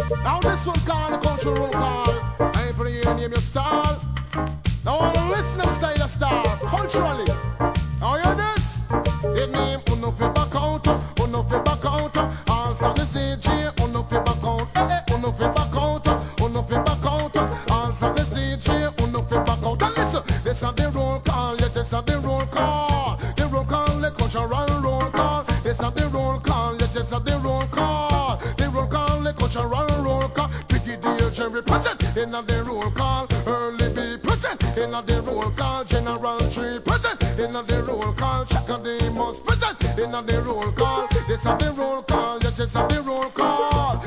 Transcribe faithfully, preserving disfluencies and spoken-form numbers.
Now this one called the country roll call. I ain't putting your name, your style. Now all the listeners style a star culturally. Now hear this? It name uno fi back out, uno fi back out. All start the C J, uno fi back out. Eh eh, uno fi back out, uno fi back out. All start the C J, uno fi back out. And listen, this is the roll call. Yes, this is the roll call. The roll call, the cultural roll call. This is the roll call. Yes, this is the roll call. The roll call, the cultural roll call. Brigadier Jerry present in the roll call. Early be present in the roll call. General Tree present in the roll call. Chakademus present in the roll call. This is the roll call. Yes, this is the roll